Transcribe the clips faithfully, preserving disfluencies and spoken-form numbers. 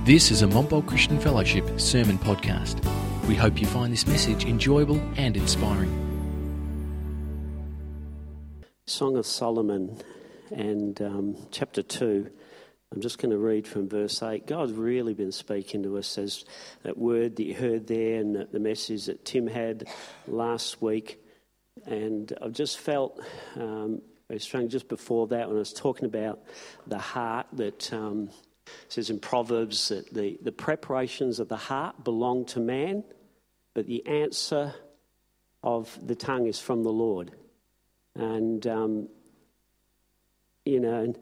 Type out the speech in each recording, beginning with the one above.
This is a Montbult Christian Fellowship sermon podcast. We hope you find this message enjoyable and inspiring. Song of Solomon and um, chapter two. I'm just going to read from verse eight. God's really been speaking to us as that word that you heard there and the, the message that Tim had last week. And I've just felt, um, I was strong just before that when I was talking about the heart that um, says in Proverbs that the, the preparations of the heart belong to man, but the answer of the tongue is from the Lord. And, um, you know,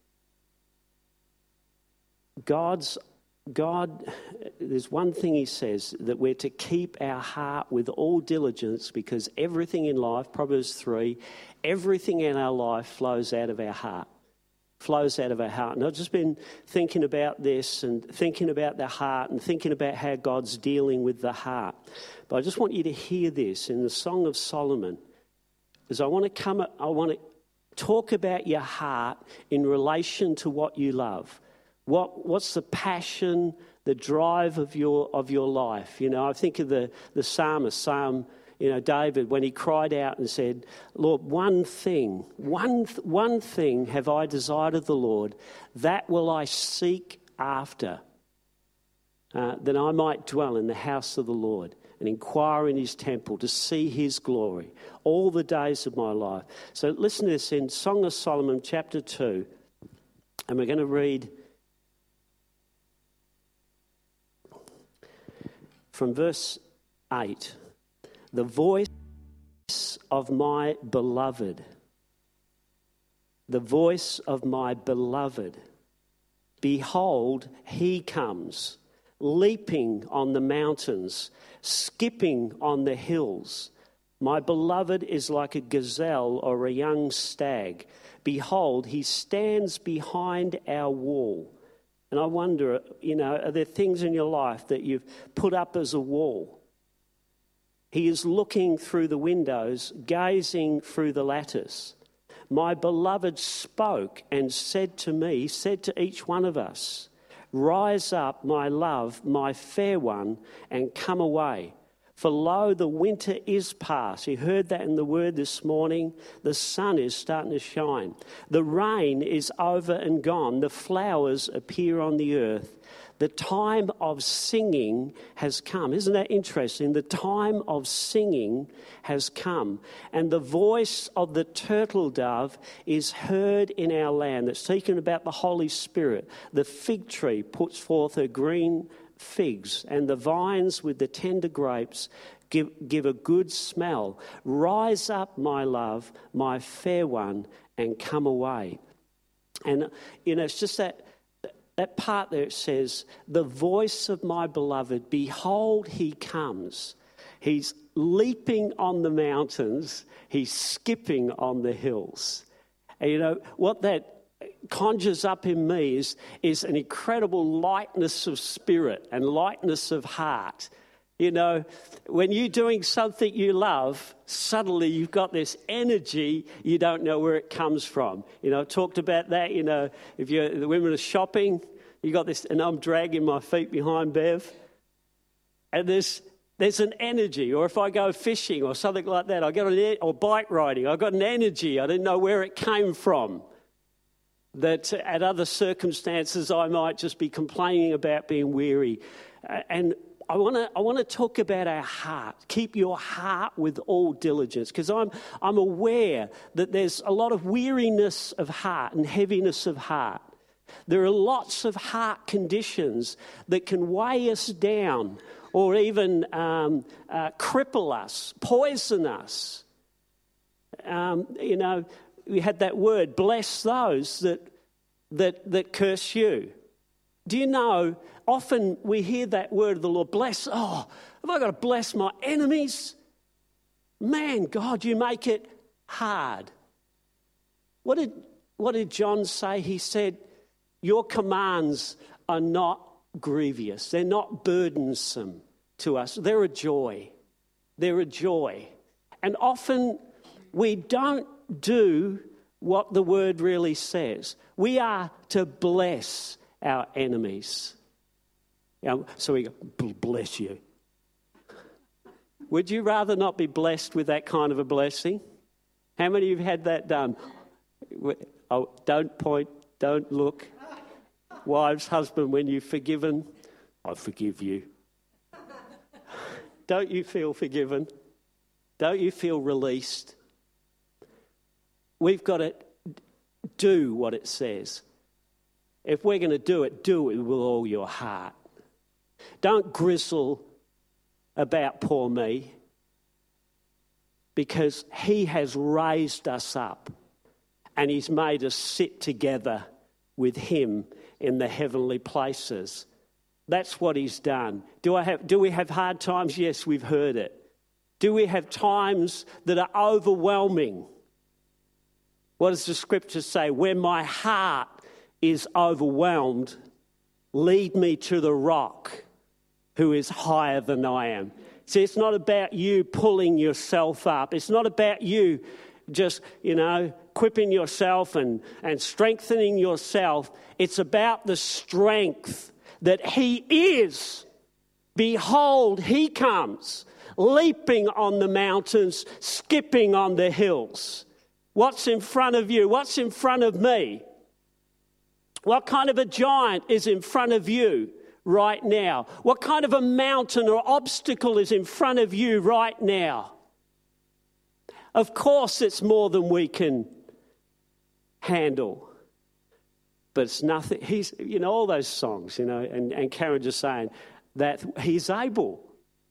God's, God, there's one thing he says, that we're to keep our heart with all diligence because everything in life, Proverbs three, everything in our life flows out of our heart. flows out of our heart. And I've just been thinking about this and thinking about the heart and thinking about how God's dealing with the heart. But I just want you to hear this in the Song of Solomon, because I want to come, I want to talk about your heart in relation to what you love. What what's the passion, the drive of your of your life? You know, I think of the the psalmist, Psalm. You know, David, when he cried out and said, Lord, one thing, one, one thing have I desired of the Lord, that will I seek after, uh, that I might dwell in the house of the Lord and inquire in his temple to see his glory all the days of my life. So listen to this in Song of Solomon, chapter two, and we're going to read from verse eight. The voice of my beloved, the voice of my beloved, behold, he comes, leaping on the mountains, skipping on the hills. My beloved is like a gazelle or a young stag. Behold, he stands behind our wall. And I wonder, you know, are there things in your life that you've put up as a wall? He is looking through the windows, gazing through the lattice. My beloved spoke and said to me, said to each one of us, rise up, my love, my fair one, and come away. For lo, the winter is past. You heard that in the word this morning. The sun is starting to shine. The rain is over and gone. The flowers appear on the earth. The time of singing has come. Isn't that interesting? The time of singing has come. And the voice of the turtle dove is heard in our land. That's speaking about the Holy Spirit. The fig tree puts forth her green figs, and the vines with the tender grapes give, give a good smell. Rise up, my love, my fair one, and come away. And, you know, it's just that... That part there, it says, the voice of my beloved, behold, he comes. He's leaping on the mountains. He's skipping on the hills. And you know, what that conjures up in me is, is an incredible lightness of spirit and lightness of heart. You know, when you're doing something you love, suddenly you've got this energy, you don't know where it comes from. You know, I talked about that, you know, if you're, the women are shopping, you got this, and I'm dragging my feet behind Bev, and there's there's an energy. Or if I go fishing or something like that, I got an, or bike riding, I got an energy, I didn't know where it came from. That at other circumstances I might just be complaining about being weary. And I want to I want to talk about our heart. Keep your heart with all diligence, because I'm I'm aware that there's a lot of weariness of heart and heaviness of heart. There are lots of heart conditions that can weigh us down or even um, uh, cripple us, poison us. Um, you know, we had that word, bless those that that that curse you. Do you know, often we hear that word of the Lord, bless, oh, have I got to bless my enemies? Man, God, you make it hard. What did, what did John say? He said, your commands are not grievous. They're not burdensome to us. They're a joy. They're a joy. And often we don't do what the word really says. We are to bless our enemies. You know, so we go, bless you. Would you rather not be blessed with that kind of a blessing? How many of you have had that done? Oh, don't point, don't look. Wives, husband, when you've forgiven, I forgive you. Don't you feel forgiven? Don't you feel released? We've got to do what it says. If we're going to do it, do it with all your heart. Don't gristle about poor me, because he has raised us up and he's made us sit together with him in the heavenly places. That's what he's done. Do I have? Do we have hard times? Yes, we've heard it. Do we have times that are overwhelming? What does the scripture say? When my heart is overwhelmed, lead me to the rock who is higher than I am. See, it's not about you pulling yourself up. It's not about you just, you know, equipping yourself and, and strengthening yourself. It's about the strength that he is. Behold, he comes, leaping on the mountains, skipping on the hills. What's in front of you? What's in front of me? What kind of a giant is in front of you right now? What kind of a mountain or obstacle is in front of you right now? Of course, it's more than we can handle. But it's nothing. He's, you know, all those songs, you know, and, and Karen just saying that he's able.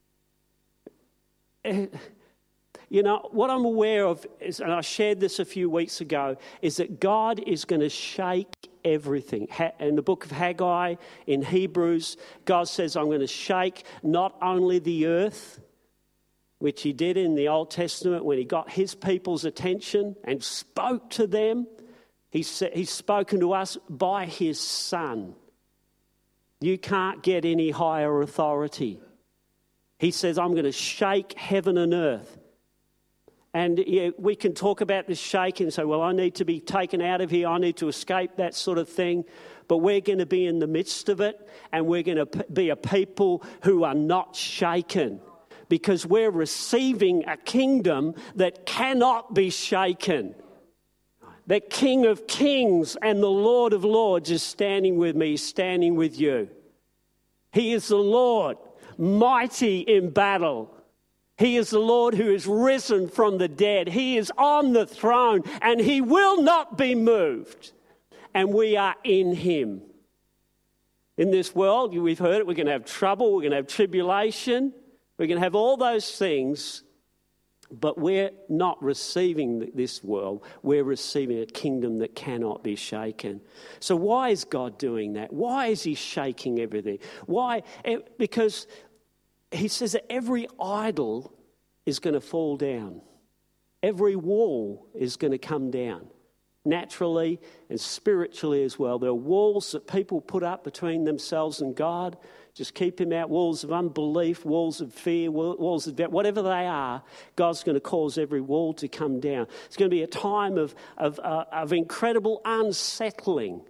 You know, what I'm aware of is, and I shared this a few weeks ago, is that God is going to shake everything. In the book of Haggai, in Hebrews, God says, I'm going to shake not only the earth, which he did in the Old Testament when he got his people's attention and spoke to them. He's, he's spoken to us by his Son. You can't get any higher authority. He says, I'm going to shake heaven and earth. And yeah, we can talk about this shaking and say, well, I need to be taken out of here. I need to escape that sort of thing. But we're going to be in the midst of it, and we're going to be a people who are not shaken, because we're receiving a kingdom that cannot be shaken. The King of Kings and the Lord of Lords is standing with me, standing with you. He is the Lord, mighty in battle. He is the Lord who is risen from the dead. He is on the throne, and he will not be moved. And we are in him. In this world, we've heard it, we're going to have trouble, we're going to have tribulation, we're going to have all those things, but we're not receiving this world. We're receiving a kingdom that cannot be shaken. So why is God doing that? Why is he shaking everything? Why? Because he says that every idol is going to fall down. Every wall is going to come down, naturally and spiritually as well. There are walls that people put up between themselves and God. Just keep him out. Walls of unbelief, walls of fear, walls of doubt, whatever they are, God's going to cause every wall to come down. It's going to be a time of, of, uh, of incredible unsettling.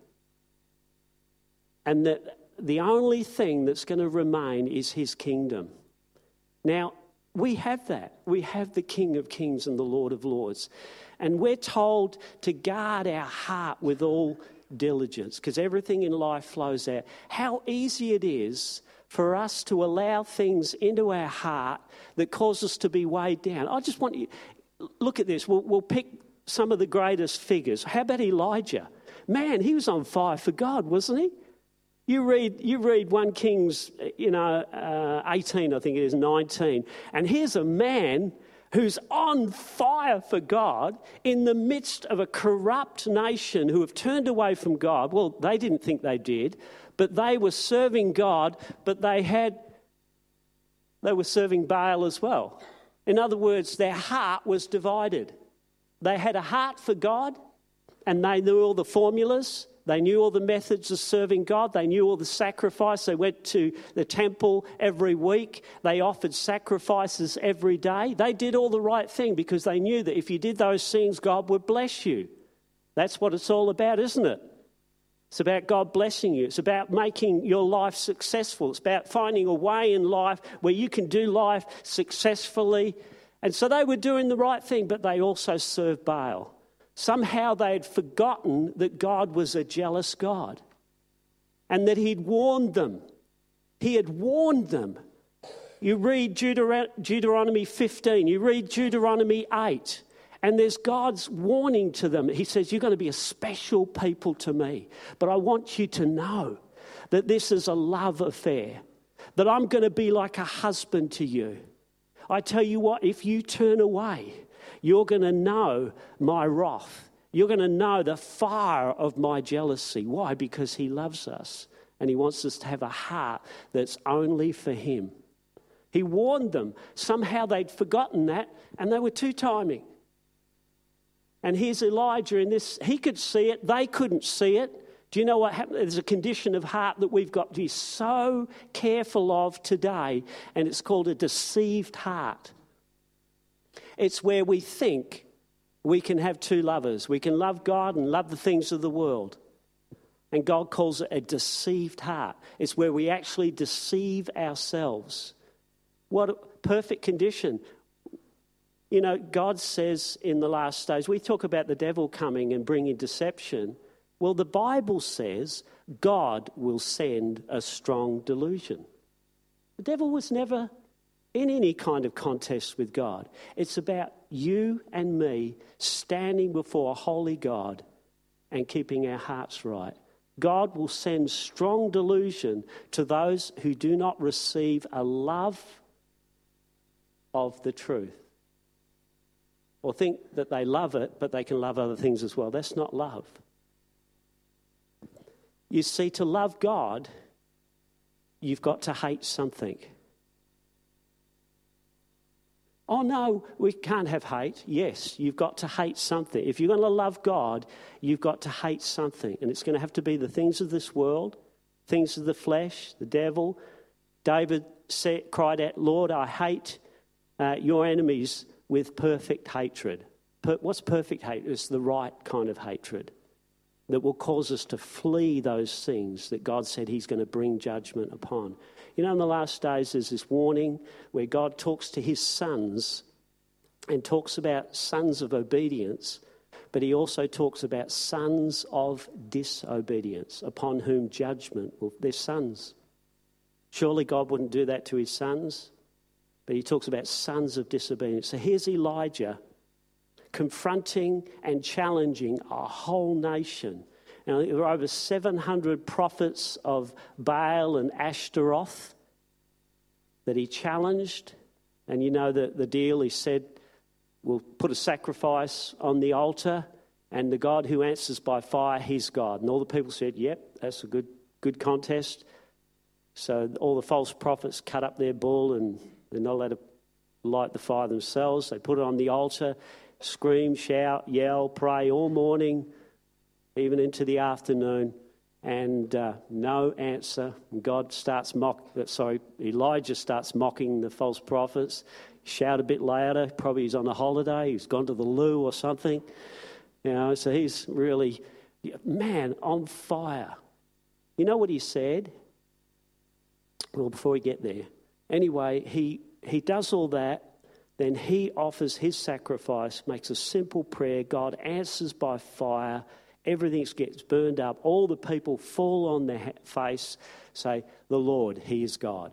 And that the only thing that's going to remain is his kingdom. Now, we have that. We have the King of Kings and the Lord of Lords. And we're told to guard our heart with all diligence, because everything in life flows out. How easy it is for us to allow things into our heart that cause us to be weighed down. I just want you, look at this. We'll, we'll pick some of the greatest figures. How about Elijah? Man, he was on fire for God, wasn't he? You read, you read First Kings, you know, uh, eighteen, I think it is, nineteen, and here's a man who's on fire for God in the midst of a corrupt nation who have turned away from God. Well, they didn't think they did, but they were serving God, but they had, they were serving Baal as well. In other words, their heart was divided. They had a heart for God, and they knew all the formulas. They knew all the methods of serving God. They knew all the sacrifice. They went to the temple every week. They offered sacrifices every day. They did all the right thing because they knew that if you did those things, God would bless you. That's what it's all about, isn't it? It's about God blessing you. It's about making your life successful. It's about finding a way in life where you can do life successfully. And so they were doing the right thing, but they also served Baal. Somehow they had forgotten that God was a jealous God and that he'd warned them. He had warned them. You read Deuteron- Deuteronomy fifteen, you read Deuteronomy eight, and there's God's warning to them. He says, you're going to be a special people to me, but I want you to know that this is a love affair, that I'm going to be like a husband to you. I tell you what, if you turn away, you're going to know my wrath. You're going to know the fire of my jealousy. Why? Because he loves us and he wants us to have a heart that's only for him. He warned them. Somehow they'd forgotten that and they were two-timing. And here's Elijah in this. He could see it. They couldn't see it. Do you know what happened? There's a condition of heart that we've got to be so careful of today, and it's called a deceived heart. It's where we think we can have two lovers. We can love God and love the things of the world. And God calls it a deceived heart. It's where we actually deceive ourselves. What a perfect condition. You know, God says in the last days, we talk about the devil coming and bringing deception. Well, the Bible says God will send a strong delusion. The devil was never in any kind of contest with God. It's about you and me standing before a holy God and keeping our hearts right. God will send strong delusion to those who do not receive a love of the truth. Or think that they love it, but they can love other things as well. That's not love. You see, to love God, you've got to hate something. Oh no, we can't have hate. Yes, you've got to hate something. If you're going to love God, you've got to hate something. And it's going to have to be the things of this world, things of the flesh, the devil. David said, cried out, Lord, I hate uh, your enemies with perfect hatred. Per- what's perfect hatred? It's the right kind of hatred that will cause us to flee those things that God said he's going to bring judgment upon. You know, in the last days there's this warning where God talks to his sons and talks about sons of obedience, but he also talks about sons of disobedience, upon whom judgment will... They're sons. Surely God wouldn't do that to his sons, but he talks about sons of disobedience. So here's Elijah confronting and challenging a whole nation. Now, there were over seven hundred prophets of Baal and Ashtaroth that he challenged. And you know the, the deal, he said, we'll put a sacrifice on the altar, and the God who answers by fire, he's God. And all the people said, yep, that's a good good contest. So all the false prophets cut up their bull, and they're not allowed to light the fire themselves. They put it on the altar, scream, shout, yell, pray all morning, even into the afternoon, and uh, no answer. And God starts mock. Sorry, Elijah starts mocking the false prophets. Shout a bit louder. Probably he's on a holiday. He's gone to the loo or something. You know, so he's really, man, on fire. You know what he said? Well, before we get there, anyway, he he does all that. Then he offers his sacrifice, makes a simple prayer. God answers by fire. Everything gets burned up. All the people fall on their face, say, the Lord, he is God.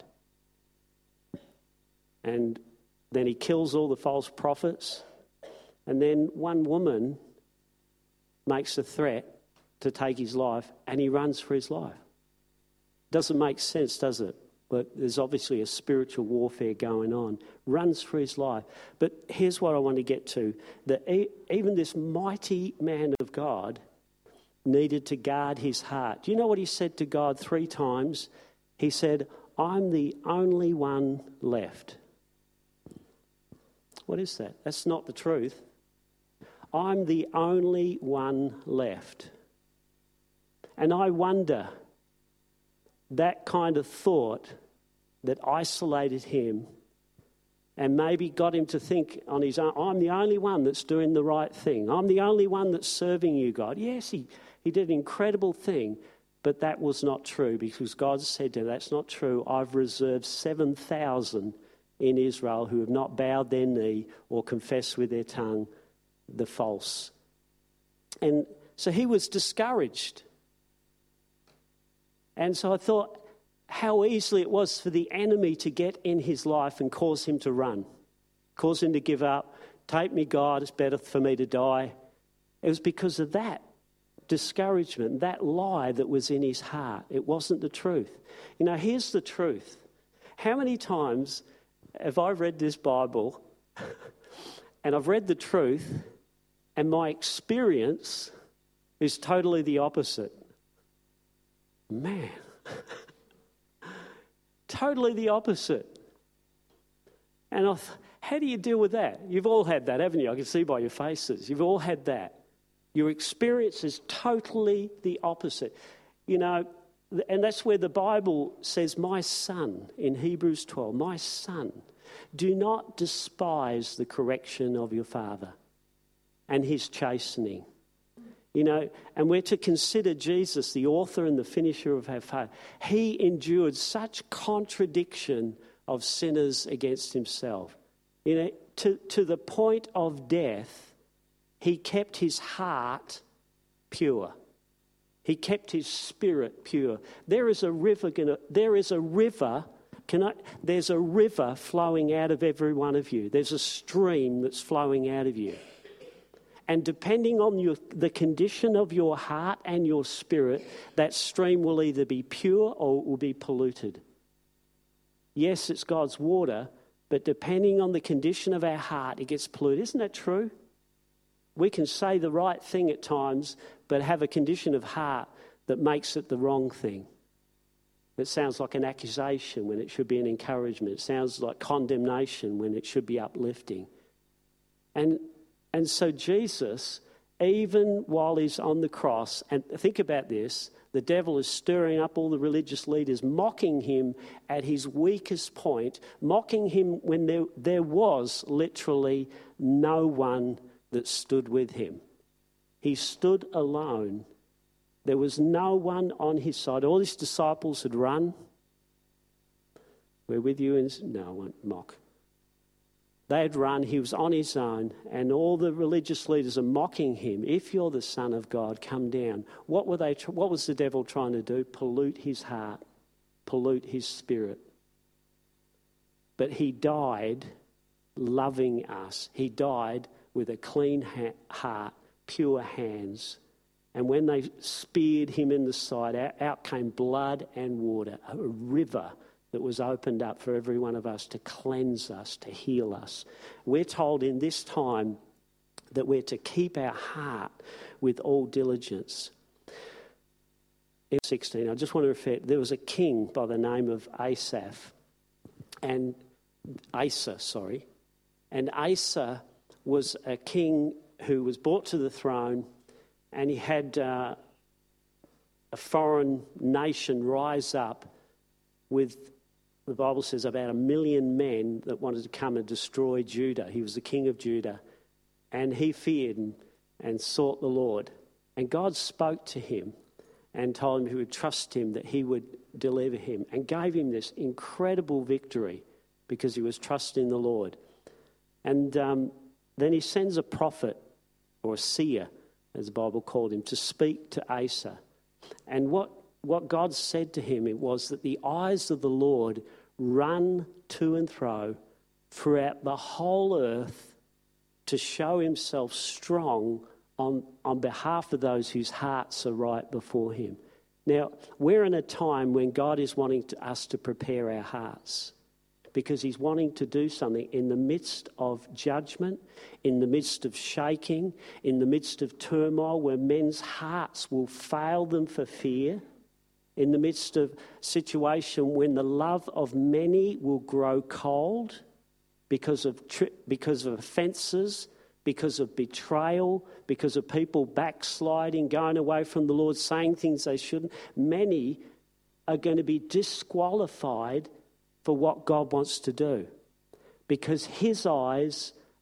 And then he kills all the false prophets. And then one woman makes a threat to take his life, and he runs for his life. Doesn't make sense, does it? But there's obviously a spiritual warfare going on. Runs for his life. But here's what I want to get to. That even this mighty man of God needed to guard his heart. Do you know what he said to God three times? He said, I'm the only one left. What is that? That's not the truth. I'm the only one left. And I wonder, that kind of thought that isolated him and maybe got him to think on his own, I'm the only one that's doing the right thing. I'm the only one that's serving you, God. Yes, he, He did an incredible thing, but that was not true because God said to him, that's not true. I've reserved seven thousand in Israel who have not bowed their knee or confessed with their tongue the false. And so he was discouraged. And so I thought how easily it was for the enemy to get in his life and cause him to run, cause him to give up. Take me, God, it's better for me to die. It was because of that discouragement, that lie that was in his heart. It wasn't the truth. You know, here's the truth. How many times have I read this Bible and I've read the truth and my experience is totally the opposite? Man, totally the opposite. And I th- how do you deal with that? You've all had that, haven't you? I can see by your faces. You've all had that. Your experience is totally the opposite. You know, and that's where the Bible says, my son, in Hebrews twelve, my son, do not despise the correction of your father and his chastening. You know, and we're to consider Jesus, the author and the finisher of our faith. He endured such contradiction of sinners against himself. You know, to, to the point of death, he kept his heart pure. He kept his spirit pure. There is a river gonna, there is a river, can I, there's a river flowing out of every one of you. There's a stream that's flowing out of you. And depending on your, the condition of your heart and your spirit, that stream will either be pure or it will be polluted. Yes, it's God's water, but depending on the condition of our heart, it gets polluted. Isn't that true? We can say the right thing at times, but have a condition of heart that makes it the wrong thing. It sounds like an accusation when it should be an encouragement. It sounds like condemnation when it should be uplifting. And And so Jesus, even while he's on the cross, and think about this, the devil is stirring up all the religious leaders, mocking him at his weakest point, mocking him when there, there was literally no one that stood with him. He stood alone. There was no one on his side. All his disciples had run. We're with you. In, no, I won't mock. They had run, he was on his own, and all the religious leaders are mocking him. If you're the Son of God, come down. What were they? What was the devil trying to do? Pollute his heart, pollute his spirit. But he died loving us. He died with a clean ha- heart, pure hands. And when they speared him in the side, out, out came blood and water, a river that was opened up for every one of us to cleanse us, to heal us. We're told in this time that we're to keep our heart with all diligence. In sixteen, I just want to refer, there was a king by the name of Asaph, and Asa, sorry. And Asa was a king who was brought to the throne, and he had uh, a foreign nation rise up with, the Bible says, about a million men that wanted to come and destroy Judah. He was the king of Judah. And he feared and, and sought the Lord. And God spoke to him and told him he would trust him, that he would deliver him, and gave him this incredible victory because he was trusting the Lord. And um, then he sends a prophet, or a seer, as the Bible called him, to speak to Asa. And what What God said to him, it was that the eyes of the Lord run to and fro throughout the whole earth to show himself strong on, on behalf of those whose hearts are right before him. Now, we're in a time when God is wanting to, us to prepare our hearts, because he's wanting to do something in the midst of judgment, in the midst of shaking, in the midst of turmoil, where men's hearts will fail them for fear. In the midst of situation when the love of many will grow cold because of tri- because of offences, because of betrayal, because of people backsliding, going away from the Lord, saying things they shouldn't, many are going to be disqualified for what God wants to do, because his eyes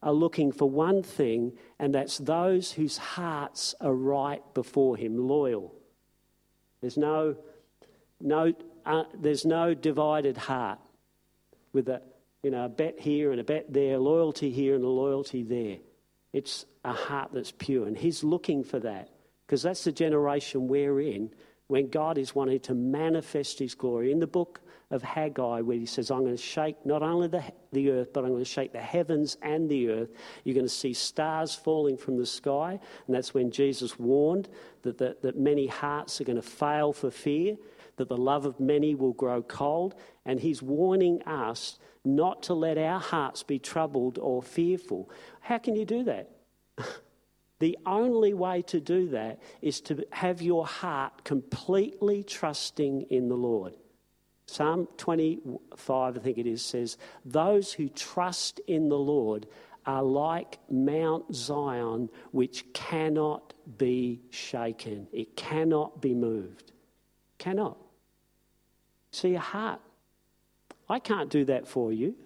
are looking for one thing, and that's those whose hearts are right before him, loyal. There's no, no, uh, there's no divided heart with a, you know, a bet here and a bet there, loyalty here and a loyalty there. It's a heart that's pure, and he's looking for that, because that's the generation we're in, when God is wanting to manifest his glory. In the book of Haggai, where he says, I'm going to shake not only the, the earth, but I'm going to shake the heavens and the earth. You're going to see stars falling from the sky, and that's when Jesus warned that, that, that many hearts are going to fail for fear, that the love of many will grow cold, and he's warning us not to let our hearts be troubled or fearful. How can you do that? The only way to do that is to have your heart completely trusting in the Lord. Psalm twenty-five, I think it is, says, those who trust in the Lord are like Mount Zion, which cannot be shaken. It cannot be moved. Cannot. See, your heart. I can't do that for you.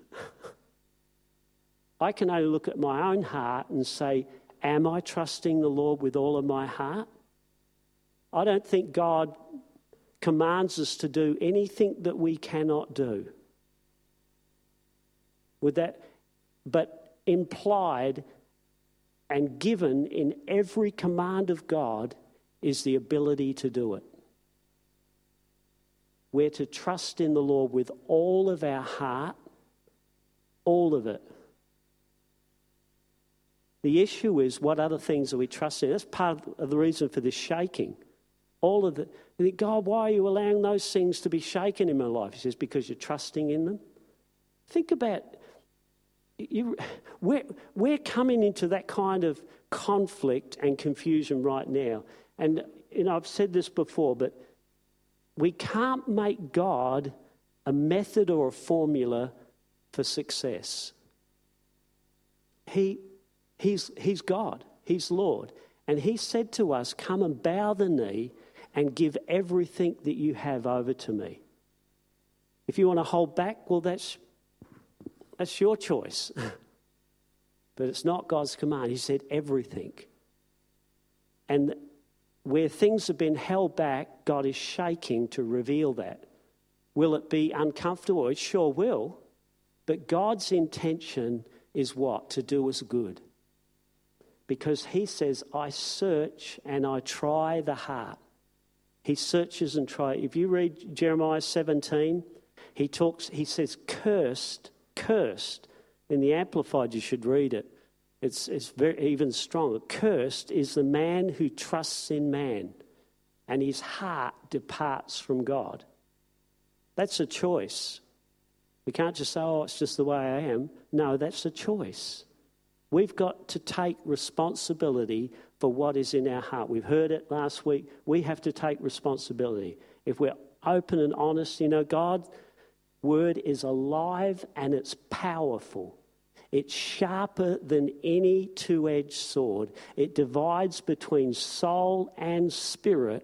I can only look at my own heart and say, am I trusting the Lord with all of my heart? I don't think God commands us to do anything that we cannot do. With that, but implied and given in every command of God is the ability to do it. We're to trust in the Lord with all of our heart, all of it. The issue is, what other things are we trusting? That's part of the reason for this shaking. All of the, you think, God, why are you allowing those things to be shaken in my life? He says, because you're trusting in them. Think about, you, we're, we're coming into that kind of conflict and confusion right now. And, you know, I've said this before, but we can't make God a method or a formula for success. He... He's, he's God. He's Lord. And he said to us, come and bow the knee and give everything that you have over to me. If you want to hold back, well, that's, that's your choice. But it's not God's command. He said everything. And where things have been held back, God is shaking to reveal that. Will it be uncomfortable? It sure will. But God's intention is what? To do us good. Because he says, I search and I try the heart. He searches and tries. If you read Jeremiah seventeen, he talks, he says, cursed, cursed. In the Amplified, you should read it. It's, it's very, even stronger. Cursed is the man who trusts in man, and his heart departs from God. That's a choice. We can't just say, oh, it's just the way I am. No, that's a choice. We've got to take responsibility for what is in our heart. We've heard it last week. We have to take responsibility. If we're open and honest, you know, God's word is alive and it's powerful. It's sharper than any two-edged sword. It divides between soul and spirit,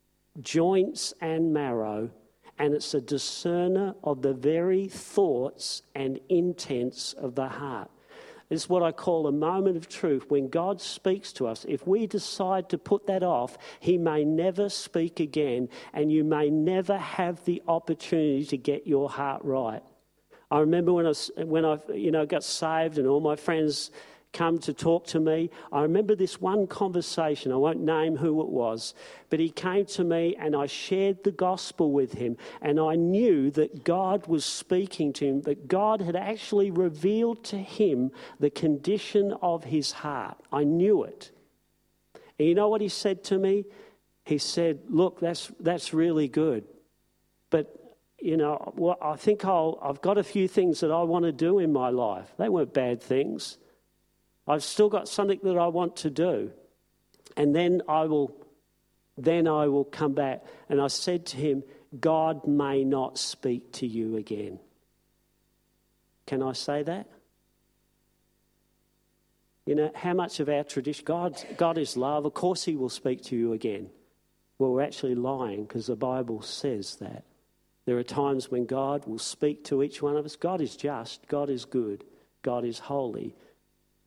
joints and marrow, and it's a discerner of the very thoughts and intents of the heart. It's what I call a moment of truth. When God speaks to us, if we decide to put that off, he may never speak again, and you may never have the opportunity to get your heart right. I remember when I, when I you know, got saved and all my friends come to talk to me. I remember this one conversation. I won't name who it was, but he came to me and I shared the gospel with him, and I knew that God was speaking to him, that God had actually revealed to him the condition of his heart. I knew it. And you know what he said to me? He said, look, that's that's really good, but you know, well, I think I'll, I've got a few things that I want to do in my life. They weren't bad things. I've still got something that I want to do. And then I will then I will come back. And I said to him, God may not speak to you again. Can I say that? You know, how much of our tradition, God, God is love, of course he will speak to you again. Well, we're actually lying, because the Bible says that. There are times when God will speak to each one of us. God is just, God is good, God is holy.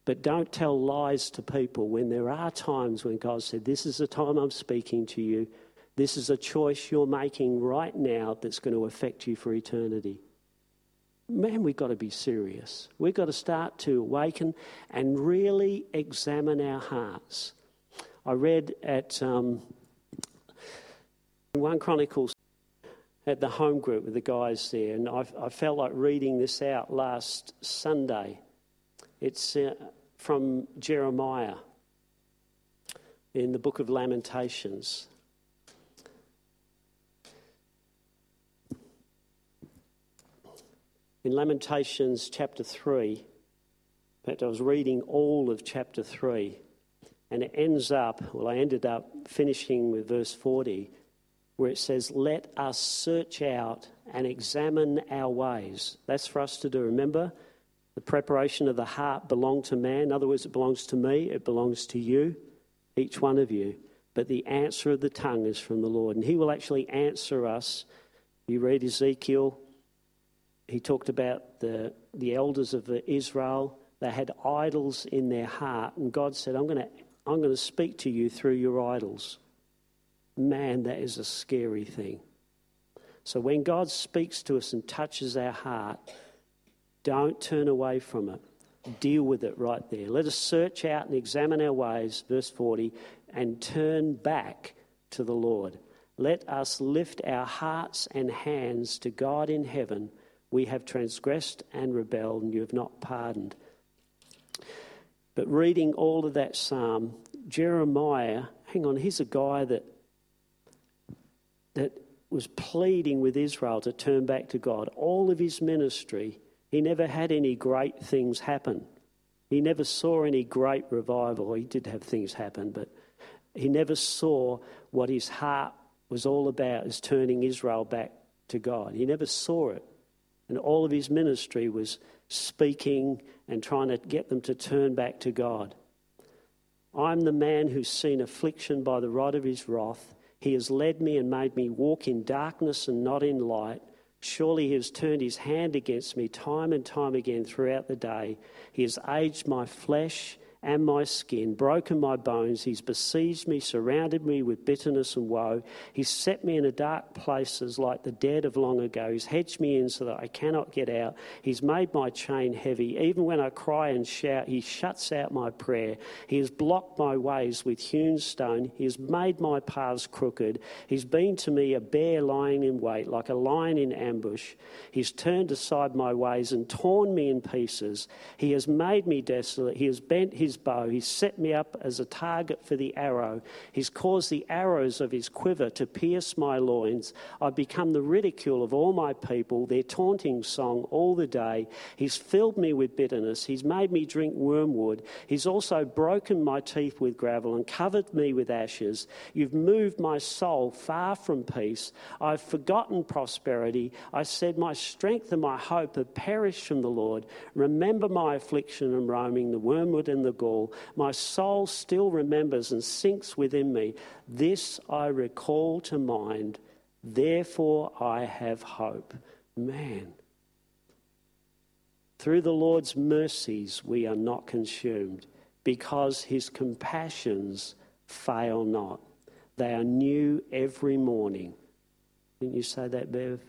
But don't tell lies to people when there are times when God said, this is the time I'm speaking to you. This is a choice you're making right now that's going to affect you for eternity. Man, we've got to be serious. We've got to start to awaken and really examine our hearts. I read at um, First Chronicles at the home group with the guys there, and I, I felt like reading this out last Sunday. It's uh, from Jeremiah in the book of Lamentations. In Lamentations chapter three, in fact I was reading all of chapter three, and it ends up, well I ended up finishing with verse forty, where it says, let us search out and examine our ways. That's for us to do. Remember, the preparation of the heart belongs to man. In other words, it belongs to me, it belongs to you, each one of you. But the answer of the tongue is from the Lord. And he will actually answer us. You read Ezekiel, he talked about the, the elders of Israel. They had idols in their heart. And God said, I'm going to, I'm going to speak to you through your idols. Man, that is a scary thing. So when God speaks to us and touches our heart, don't turn away from it. Deal with it right there. Let us search out and examine our ways, verse forty, and turn back to the Lord. Let us lift our hearts and hands to God in heaven. We have transgressed and rebelled, and you have not pardoned. But reading all of that psalm, Jeremiah, hang on, he's a guy that that was pleading with Israel to turn back to God. All of his ministry, he never had any great things happen. He never saw any great revival. He did have things happen, but he never saw what his heart was all about, is turning Israel back to God. He never saw it. And all of his ministry was speaking and trying to get them to turn back to God. I'm the man who's seen affliction by the rod of his wrath. He has led me and made me walk in darkness and not in light. Surely he has turned his hand against me time and time again throughout the day. He has aged my flesh and my skin, broken my bones. He's besieged me, surrounded me with bitterness and woe. He's set me in a dark places like the dead of long ago. He's hedged me in so that I cannot get out. He's made my chain heavy. Even when I cry and shout, he shuts out my prayer. He has blocked my ways with hewn stone. He has made my paths crooked. He's been to me a bear lying in wait, like a lion in ambush. He's turned aside my ways and torn me in pieces. He has made me desolate. He has bent his bow. He's set me up as a target for the arrow. He's caused the arrows of his quiver to pierce my loins. I've become the ridicule of all my people, their taunting song all the day. He's filled me with bitterness. He's made me drink wormwood. He's also broken my teeth with gravel and covered me with ashes. You've moved my soul far from peace. I've forgotten prosperity. I said, my strength and my hope have perished from the Lord. Remember my affliction and roaming, the wormwood and the gall. My soul still remembers and sinks within me. This I recall to mind. Therefore I have hope. Man. Through the Lord's mercies we are not consumed, because his compassions fail not. They are new every morning. Didn't you say that, Bev?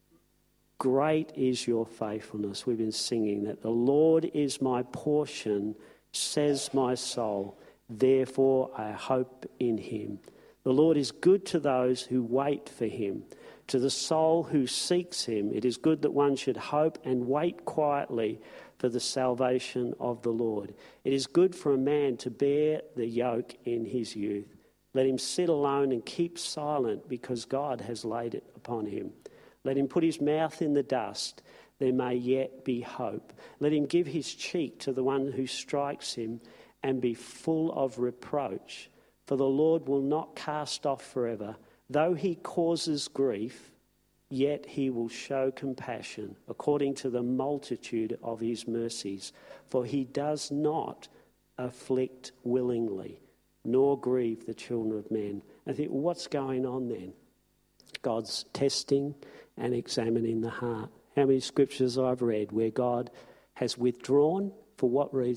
Great is your faithfulness. We've been singing that. The Lord is my portion, says my soul. Therefore I hope in him. The Lord is good to those who wait for him. To the soul who seeks him, it is good that one should hope and wait quietly for the salvation of the Lord. It is good for a man to bear the yoke in his youth. Let him sit alone and keep silent, because God has laid it upon him. Let him put his mouth in the dust. There may yet be hope. Let him give his cheek to the one who strikes him, and be full of reproach. For the Lord will not cast off forever. Though he causes grief, yet he will show compassion according to the multitude of his mercies. For he does not afflict willingly, nor grieve the children of men. I think, well, what's going on then? God's testing and examining the heart. How many scriptures I've read where God has withdrawn, for what reason?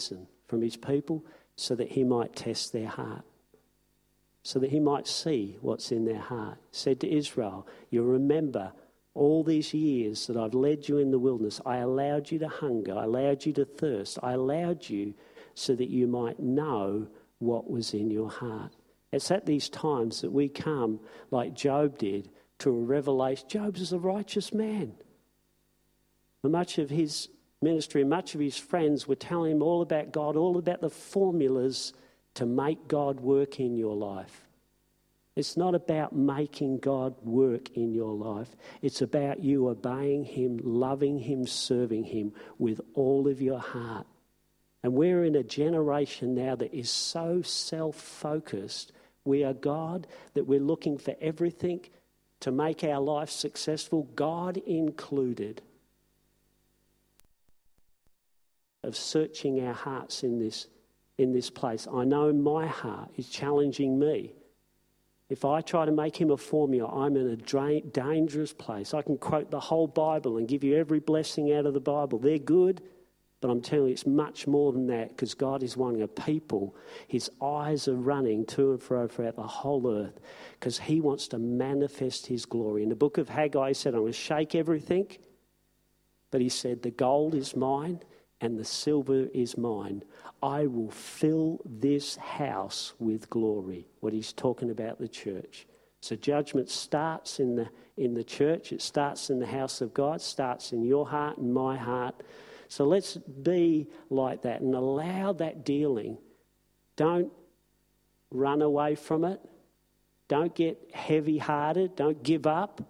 from his people so that he might test their heart, so that he might see what's in their heart. He said to Israel, you remember all these years that I've led you in the wilderness. I allowed you to hunger. I allowed you to thirst. I allowed you so that you might know what was in your heart. It's at these times that we come, like Job did, to a revelation. Job is a righteous man. And much of his ministry and much of his friends were telling him all about God, all about the formulas to make God work in your life. It's not about making God work in your life. It's about you obeying him, loving him, serving him with all of your heart. And we're in a generation now that is so self-focused. We are God, that we're looking for everything to make our life successful, God included. Of searching our hearts in this in this place. I know my heart is challenging me. If I try to make him a formula, I'm in a dra- dangerous place. I can quote the whole Bible and give you every blessing out of the Bible. They're good, but I'm telling you it's much more than that, because God is wanting a people. His eyes are running to and fro throughout the whole earth because he wants to manifest his glory. In the book of Haggai, he said, I'm going to shake everything. But he said, the gold is mine and the silver is mine. I will fill this house with glory. What he's talking about, the church. So judgment starts in the in the church. It starts in the house of God. Starts in your heart and my heart. So let's be like that and allow that dealing. Don't run away from it. Don't get heavy-hearted. Don't give up.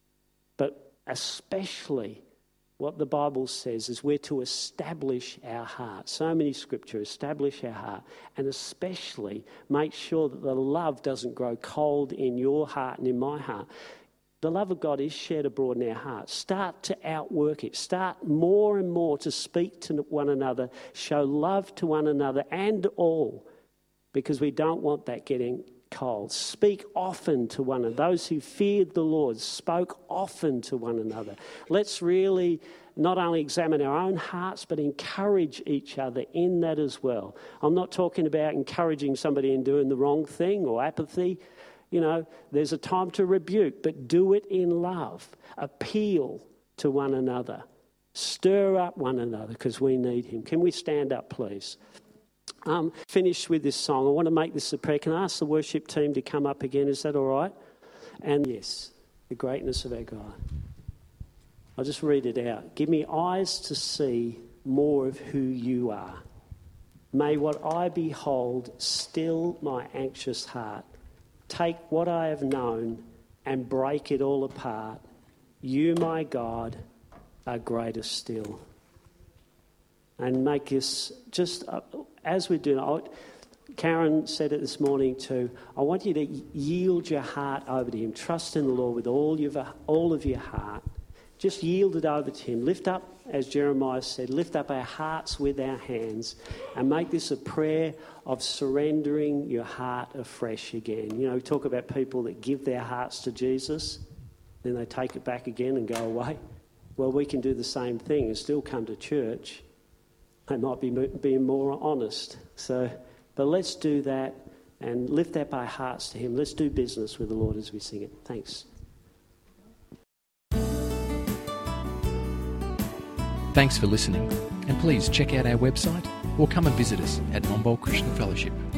But especially what the Bible says is we're to establish our heart. So many scriptures, establish our heart. And especially make sure that the love doesn't grow cold in your heart and in my heart. The love of God is shared abroad in our hearts. Start to outwork it. Start more and more to speak to one another, show love to one another and all, because we don't want that getting cold. Speak often to one another. Those who feared the Lord spoke often to one another. Let's really not only examine our own hearts, but encourage each other in that as well. I'm not talking about encouraging somebody in doing the wrong thing or apathy. You know, there's a time to rebuke, but do it in love. Appeal to one another. Stir up one another, because we need him. Can we stand up, please? Um, finish with this song. I want to make this a prayer. Can I ask the worship team to come up again? Is that all right? And yes, the greatness of our God. I'll just read it out. Give me eyes to see more of who you are. May what I behold still my anxious heart. Take what I have known and break it all apart. You, my God, are greater still. And make this just, uh, as we do, I, Karen said it this morning too, I want you to yield your heart over to him. Trust in the Lord with all, your, all of your heart. Just yield it over to him. Lift up, as Jeremiah said, lift up our hearts with our hands and make this a prayer of surrendering your heart afresh again. You know, we talk about people that give their hearts to Jesus, then they take it back again and go away. Well, we can do the same thing and still come to church. They might be being more honest. So, but let's do that and lift up our hearts to him. Let's do business with the Lord as we sing it. Thanks. Thanks for listening, and please check out our website or come and visit us at Momboll Christian Fellowship.